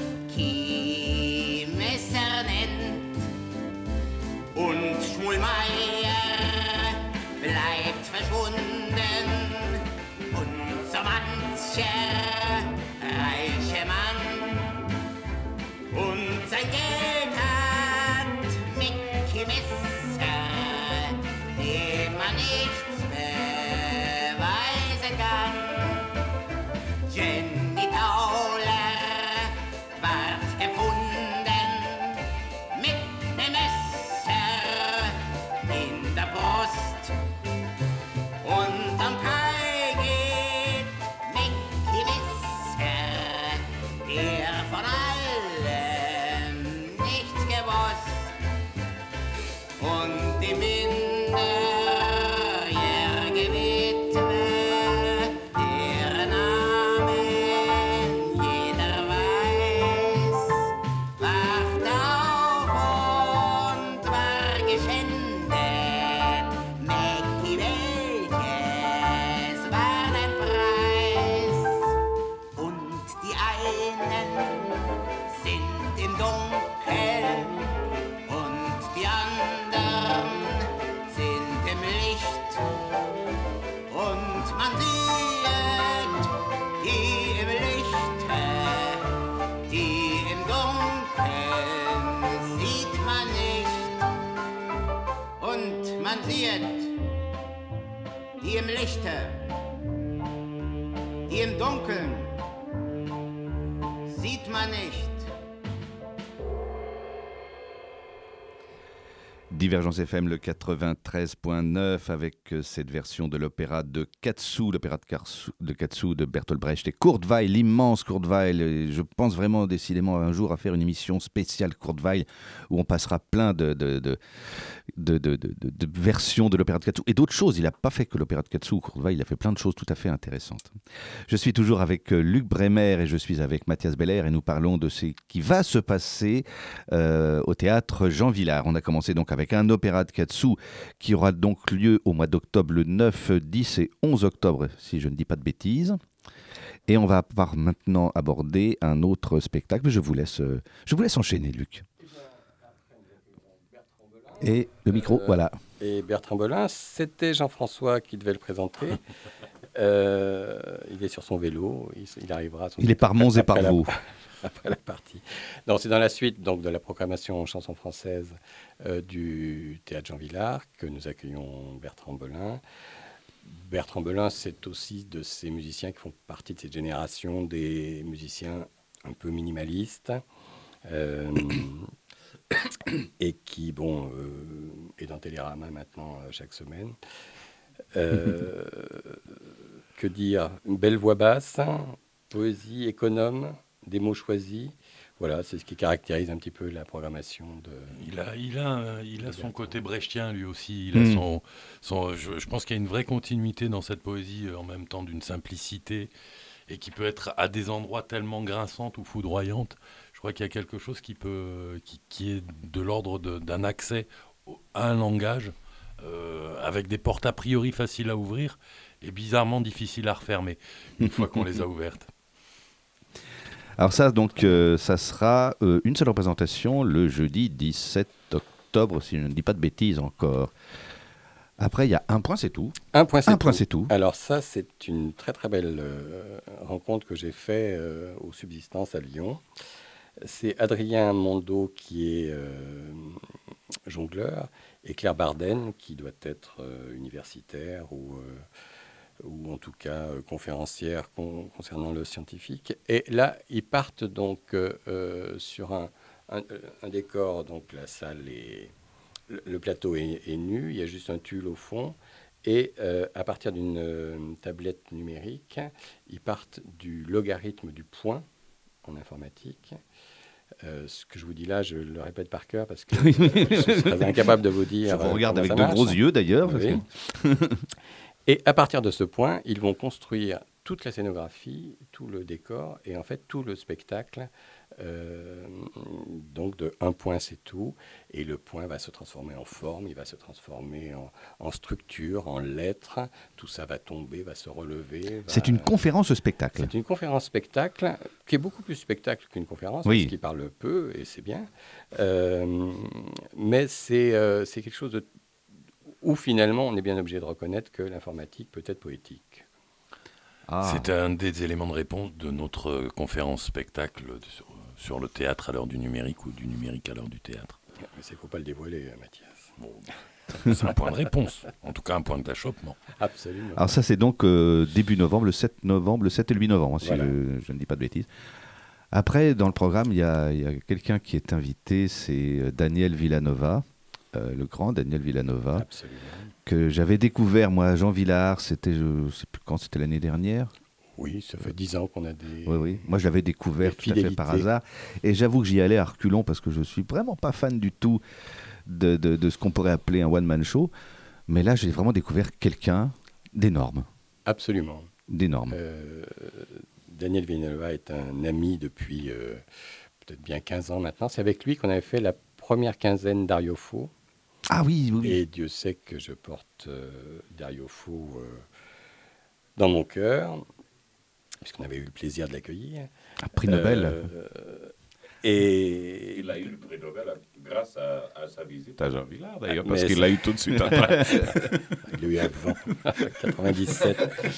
Messer nennt. Und Schmulmeier bleibt verschwunden und so mancher reiche Mann und sein Geld hat Mickey Messer, dem man nichts beweisen kann. Jenny Tauler ward erfunden mit dem Messer in der Brust. Und am Kai geht Mickey Messer, der von allem nichts gewusst. Und die minderjährige Witwe, deren Namen jeder weiß, wacht auf und war geschändet. Mäcki, welches war dein Preis? Und die einen sind im Dunkeln und die anderen sind im Licht. Und man sieht die im Lichte, die im Dunkeln sieht man nicht. Und man sieht die im Lichte, die im Dunkeln sieht man nicht. Divergence FM, le 93.9, avec cette version de l'opéra de Katsu, l'opéra de Katsu de Bertolt Brecht et Kurt Weill, l'immense Kurt Weill. Et je pense vraiment décidément un jour à faire une émission spéciale Kurt Weill où on passera plein de versions de l'opéra de Katsu et d'autres choses. Il n'a pas fait que l'opéra de Katsu, Kurt Weill, il a fait plein de choses tout à fait intéressantes. Je suis toujours avec Luc Bremer et je suis avec Mathias Beller et nous parlons de ce qui va se passer au théâtre Jean Vilar. On a commencé donc avec un opéra de Katsu qui aura donc lieu au mois d'octobre, le 9, 10 et 11 octobre, si je ne dis pas de bêtises. Et on va pouvoir maintenant aborder un autre spectacle. Je vous laisse enchaîner, Luc. Et le micro, voilà. Et Bertrand Belin, c'était Jean-François qui devait le présenter. Il est sur son vélo, il arrivera. Il est par Mons et par Vaux. Après la partie. Donc, c'est dans la suite donc, de la programmation chanson française du Théâtre Jean Vilar que nous accueillons Bertrand Belin. Bertrand Belin, c'est aussi de ces musiciens qui font partie de cette génération des musiciens un peu minimalistes et qui, bon, est dans Télérama maintenant chaque semaine. Que dire? Une belle voix basse, poésie économe, des mots choisis. Voilà, c'est ce qui caractérise un petit peu la programmation de... Il a son côté brechtien, lui aussi. Il a je pense qu'il y a une vraie continuité dans cette poésie, en même temps d'une simplicité, et qui peut être à des endroits tellement grinçante ou foudroyante. Je crois qu'il y a quelque chose qui est de l'ordre d'un accès à un langage, avec des portes a priori faciles à ouvrir, et bizarrement difficiles à refermer, une fois qu'on les a ouvertes. Alors ça, donc, ça sera une seule représentation le jeudi 17 octobre, si je ne dis pas de bêtises encore. Après, il y a Un point, c'est tout. Un point, c'est tout. Alors ça, c'est une très très belle rencontre que j'ai faite aux Subsistances à Lyon. C'est Adrien Mondo qui est jongleur et Claire Barden qui doit être universitaire ou en tout cas conférencière concernant le scientifique. Et là, ils partent donc sur un décor, donc la salle est... Le plateau est nu, il y a juste un tulle au fond, Et à partir d'une tablette numérique, ils partent du logarithme du point en informatique. Ce que je vous dis là, je le répète par cœur parce que je serais incapable de vous dire. Je vous regarde avec de marche. gros yeux d'ailleurs. Oui. Et à partir de ce point, ils vont construire toute la scénographie, tout le décor et en fait tout le spectacle. Donc de un point c'est tout, et le point va se transformer en forme, il va se transformer en structure, en lettres, tout ça va tomber, va se relever. C'est une conférence spectacle. C'est une conférence spectacle qui est beaucoup plus spectacle qu'une conférence, oui. Parce qu'il parle peu et c'est bien, mais c'est quelque chose où finalement on est bien obligé de reconnaître que l'informatique peut être poétique. C'est un des éléments de réponse de notre conférence spectacle sur le théâtre à l'heure du numérique ou du numérique à l'heure du théâtre. Mais il ne faut pas le dévoiler, Mathias. Bon, c'est un point de réponse, en tout cas un point d'achoppement. Absolument. Alors ça c'est donc début novembre, le 7 et le 8 novembre, si voilà. je ne dis pas de bêtises. Après, dans le programme, il y a quelqu'un qui est invité, c'est Daniel Villanova, le grand Daniel Villanova. Absolument. Que j'avais découvert, moi, à Jean Villard, c'était, je ne sais plus quand, c'était l'année dernière. Oui, ça fait 10 ans qu'on a des... Oui. Moi, je l'avais découvert tout à fait par hasard. Et j'avoue que j'y allais à reculons parce que je ne suis vraiment pas fan du tout de ce qu'on pourrait appeler un one-man show. Mais là, j'ai vraiment découvert quelqu'un d'énorme. Absolument. D'énorme. Daniel Villanova est un ami depuis peut-être bien 15 ans maintenant. C'est avec lui qu'on avait fait la première quinzaine d'Ario Fo. Ah oui. Et Dieu sait que je porte Dario Fo dans mon cœur, puisqu'on avait eu le plaisir de l'accueillir. Un prix Nobel. Et il a eu le prix Nobel grâce à sa visite à Jean Villard, d'ailleurs, parce qu'il l'a eu tout de suite après. Il l'a eu avant, 97.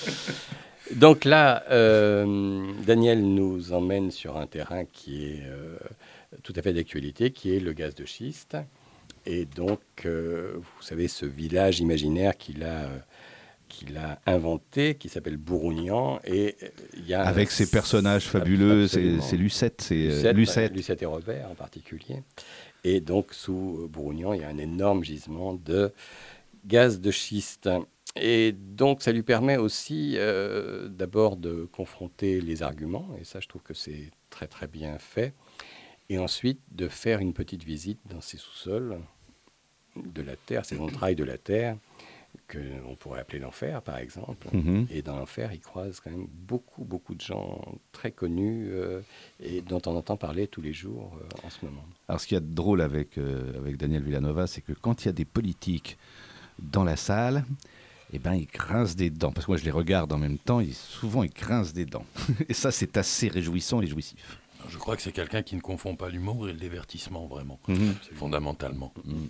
Donc là, Daniel nous emmène sur un terrain qui est tout à fait d'actualité, qui est le gaz de schiste. Et donc, vous savez, ce village imaginaire qu'il a inventé, qui s'appelle Bourgougnan, et il y a avec ses personnages fabuleux, c'est Lucette, Lucette et Robert en particulier. Et donc, sous Bourgougnan, il y a un énorme gisement de gaz de schiste. Et donc, ça lui permet aussi d'abord de confronter les arguments, et ça, je trouve que c'est très, très bien fait. Et ensuite, de faire une petite visite dans ses sous-sols de la Terre, ses entrailles de la Terre, qu'on pourrait appeler l'enfer, par exemple. Mm-hmm. Et dans l'enfer, il croise quand même beaucoup de gens très connus et dont on entend parler tous les jours en ce moment. Alors, ce qu'il y a de drôle avec Daniel Villanova, c'est que quand il y a des politiques dans la salle, eh ben, ils grincent des dents. Parce que moi, je les regarde en même temps, souvent, ils grincent des dents. Et ça, c'est assez réjouissant et jouissif. Je crois que c'est quelqu'un qui ne confond pas l'humour et le divertissement, vraiment, fondamentalement.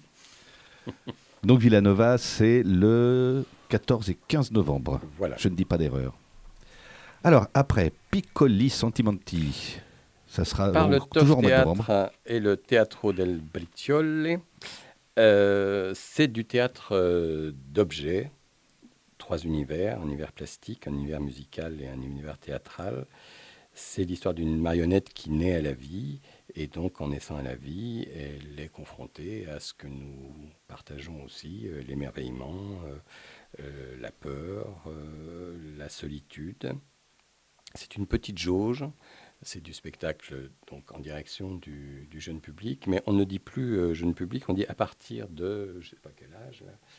Donc Villanova, c'est le 14 et 15 novembre. Voilà. Je ne dis pas d'erreur. Alors, après, Piccoli Sentimenti. Ça sera par le toujours en mois de Théâtre novembre. Et le Teatro del Briciole. C'est du théâtre d'objets. 3 univers, un univers plastique, un univers musical et un univers théâtral. C'est l'histoire d'une marionnette qui naît à la vie, et donc en naissant à la vie, elle est confrontée à ce que nous partageons aussi, l'émerveillement, la peur, la solitude. C'est une petite jauge, c'est du spectacle donc en direction du jeune public, mais on ne dit plus jeune public, on dit à partir de, je ne sais pas quel âge,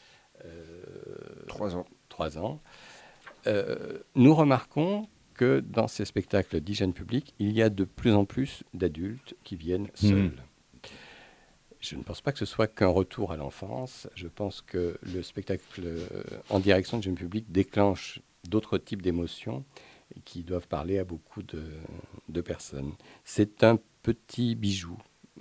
3 ans. 3 ans. Nous remarquons que dans ces spectacles dits jeunes publics, il y a de plus en plus d'adultes qui viennent seuls. Je ne pense pas que ce soit qu'un retour à l'enfance. Je pense que le spectacle en direction de jeunes publics déclenche d'autres types d'émotions qui doivent parler à beaucoup de personnes. C'est un petit bijou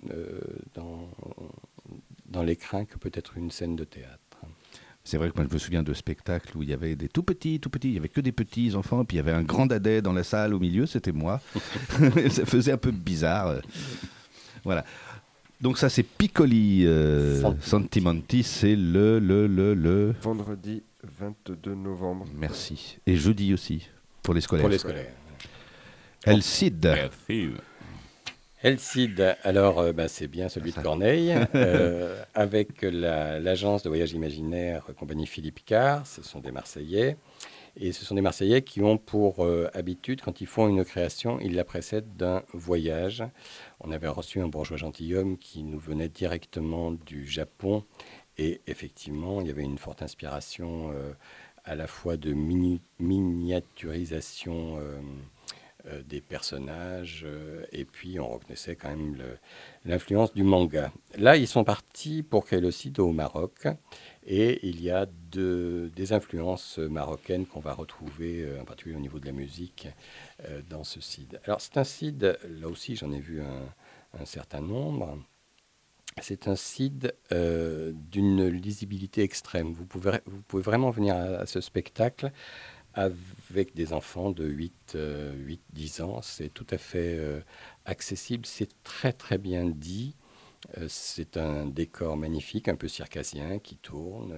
dans l'écrin que peut être une scène de théâtre. C'est vrai que moi, je me souviens de spectacles où il y avait des tout petits, il n'y avait que des petits enfants, et puis il y avait un grand dadais dans la salle au milieu, c'était moi. Ça faisait un peu bizarre. Voilà. Donc ça, c'est Piccoli Sentimenti, c'est le... Vendredi 22 novembre. Merci. Et jeudi aussi, pour les scolaires. Pour les scolaires. El Cid. El Cid, alors c'est bien celui de Corneille, avec l'agence de voyage imaginaire compagnie Philippe Card. Ce sont des Marseillais. Et ce sont des Marseillais qui ont pour habitude, quand ils font une création, ils la précèdent d'un voyage. On avait reçu un bourgeois gentilhomme qui nous venait directement du Japon. Et effectivement, il y avait une forte inspiration à la fois de miniaturisation des personnages, et puis on reconnaissait quand même l'influence du manga. Là, ils sont partis pour créer le Cid au Maroc, et il y a des influences marocaines qu'on va retrouver, en particulier au niveau de la musique, dans ce Cid. Alors c'est un Cid, là aussi j'en ai vu un certain nombre. C'est un Cid d'une lisibilité extrême. Vous pouvez vraiment venir à ce spectacle avec des enfants de 8-10 ans. C'est tout à fait accessible. C'est très, très bien dit. C'est un décor magnifique, un peu circassien, qui tourne,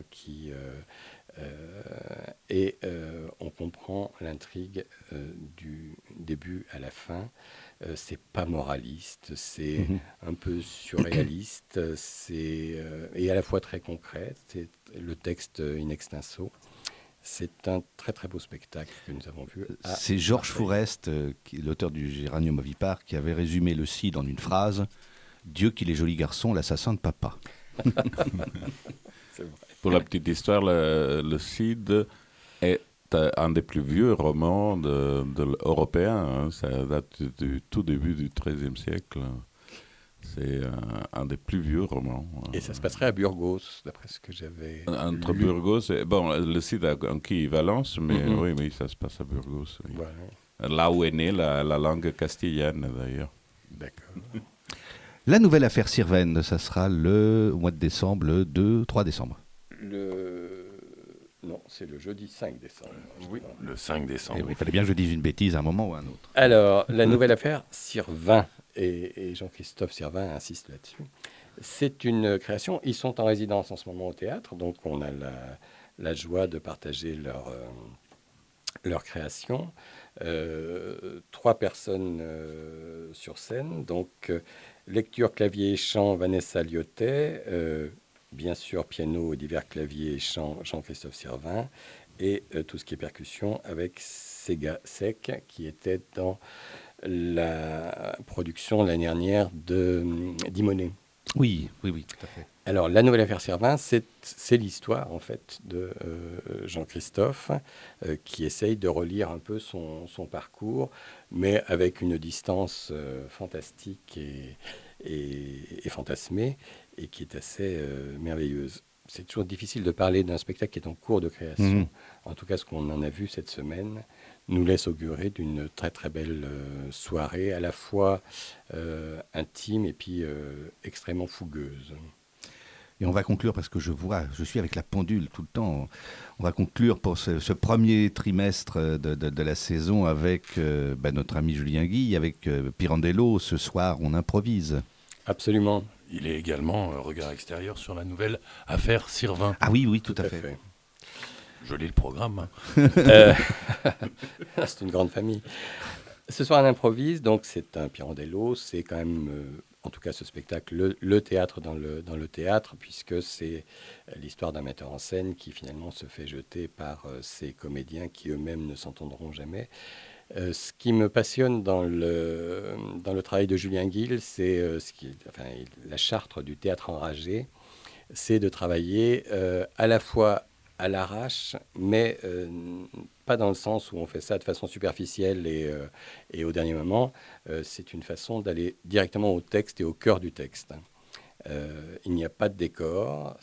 et on comprend l'intrigue du début à la fin. C'est pas moraliste, c'est un peu surréaliste, et à la fois très concret. C'est le texte in extenso. C'est un très très beau spectacle que nous avons vu. C'est Georges Fourest, l'auteur du Géranium ovipare, qui avait résumé le Cid en une phrase: Dieu qu'il est joli garçon, l'assassin de papa. C'est vrai. Pour la petite histoire, le Cid est un des plus vieux romans européens. Hein. Ça date du tout début du XIIIe siècle. C'est un des plus vieux romans. Et ça se passerait à Burgos, d'après ce que j'avais Entre lu. Burgos et... Bon, le Cid a conquis Valence, mais oui, ça se passe à Burgos. Oui. Ouais. Là où est née la langue castillane, d'ailleurs. D'accord. La nouvelle affaire Sirven, ça sera le mois de décembre, le 2-3 décembre. Non, c'est le jeudi 5 décembre. Oui, le 5 décembre. Et oui, il fallait bien que je dise une bêtise à un moment ou à un autre. Alors, la nouvelle affaire Sirven, et Jean-Christophe Sirven insiste là-dessus. C'est une création. Ils sont en résidence en ce moment au théâtre, donc on a la joie de partager leur création. 3 personnes sur scène, donc lecture, clavier et chant, Vanessa Lyotet, bien sûr piano et divers claviers et chant, Jean-Christophe Sirven, et tout ce qui est percussion avec Sega Sec, qui était dans la production l'année dernière d'Imonet. Oui, tout à fait. Alors, la nouvelle affaire Sirven, c'est l'histoire, en fait, de Jean-Christophe, qui essaye de relire un peu son parcours, mais avec une distance fantastique et fantasmée, et qui est assez merveilleuse. C'est toujours difficile de parler d'un spectacle qui est en cours de création. En tout cas, ce qu'on en a vu cette semaine nous laisse augurer d'une très très belle soirée, à la fois intime et puis extrêmement fougueuse. Et on va conclure, parce que je suis avec la pendule tout le temps, on va conclure pour ce premier trimestre de la saison avec notre ami Julien Guy, avec Pirandello. Ce soir, on improvise. Absolument. Il est également regard extérieur sur la nouvelle affaire Sirven. Ah oui, tout à fait. Je lis le programme. C'est une grande famille. Ce soir, on improvise, donc c'est un Pirandello, c'est quand même, en tout cas ce spectacle, le théâtre dans le théâtre, puisque c'est l'histoire d'un metteur en scène qui finalement se fait jeter par ses comédiens qui eux-mêmes ne s'entendront jamais. Ce qui me passionne dans le travail de Julien Guil, c'est la charte du théâtre enragé, c'est de travailler à la fois à l'arrache, mais pas dans le sens où on fait ça de façon superficielle et au dernier moment. C'est une façon d'aller directement au texte et au cœur du texte. Il n'y a pas de décor,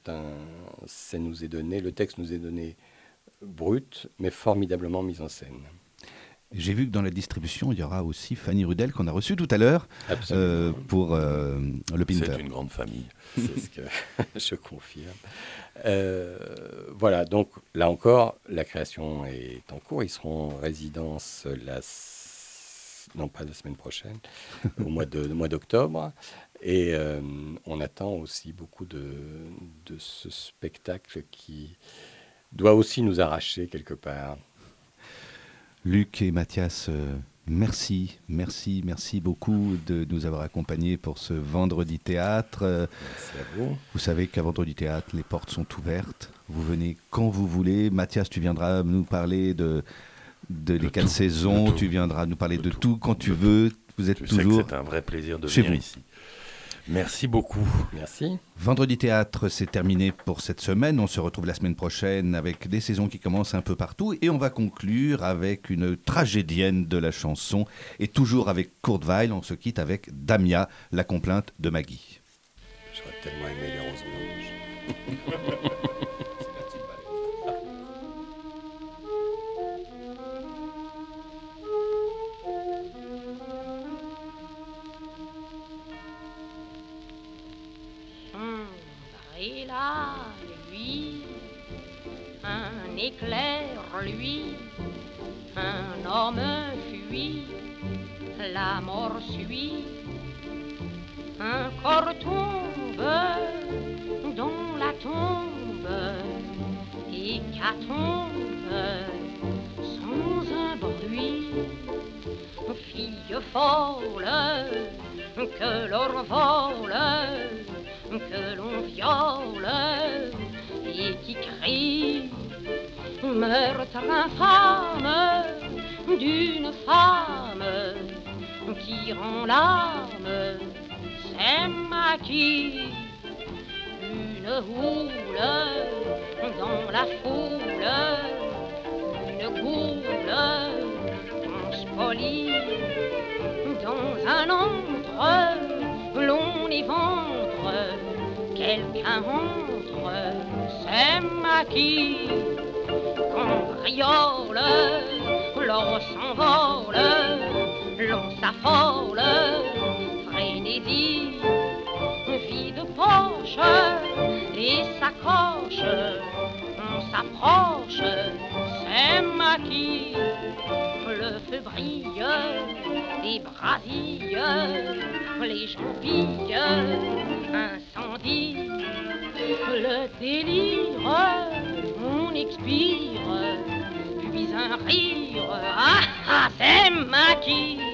le texte nous est donné brut, mais formidablement mis en scène. J'ai vu que dans la distribution, il y aura aussi Fanny Rudel, qu'on a reçue tout à l'heure, pour le Pinter. C'est une grande famille. C'est ce que je confirme. Voilà, donc là encore, la création est en cours. Ils seront en résidence non pas la semaine prochaine, au mois d'octobre. Et on attend aussi beaucoup de ce spectacle qui doit aussi nous arracher quelque part. Luc et Mathias, Merci beaucoup de nous avoir accompagnés pour ce Vendredi Théâtre. Merci à vous. Vous savez qu'à Vendredi Théâtre, les portes sont ouvertes. Vous venez quand vous voulez. Mathias, tu viendras nous parler de les 4 saisons. Tu viendras nous parler de tout quand tu veux. Vous êtes toujours. Sais que c'est un vrai plaisir de chez venir vous. ici. Merci beaucoup. Merci. Vendredi Théâtre, c'est terminé pour cette semaine. On se retrouve la semaine prochaine avec des saisons qui commencent un peu partout. Et on va conclure avec une tragédienne de la chanson. Et toujours avec Kurt Weill, on se quitte avec Damia, la complainte de Maggie. J'aurais tellement aimé les roses blanches. Et là, lui, un éclair, lui, un homme fuit, la mort suit, un corps tombe dans la tombe, hécatombe, sans un bruit, fille folle, que l'on vole, que l'on viole et qui crie meurtre infâme d'une femme qui rend l'âme c'est maquille une houle dans la foule une goule on spolie dans un antre l'on éventre quelqu'un entre, c'est maquille, cambriole, l'on s'envole, l'on s'affole, frénésie, vide poche et sacoche, on s'approche, c'est maquille, le feu brille, les brasilles, les gens pillent, incendie, le délire, on expire, puis un rire, c'est maquille.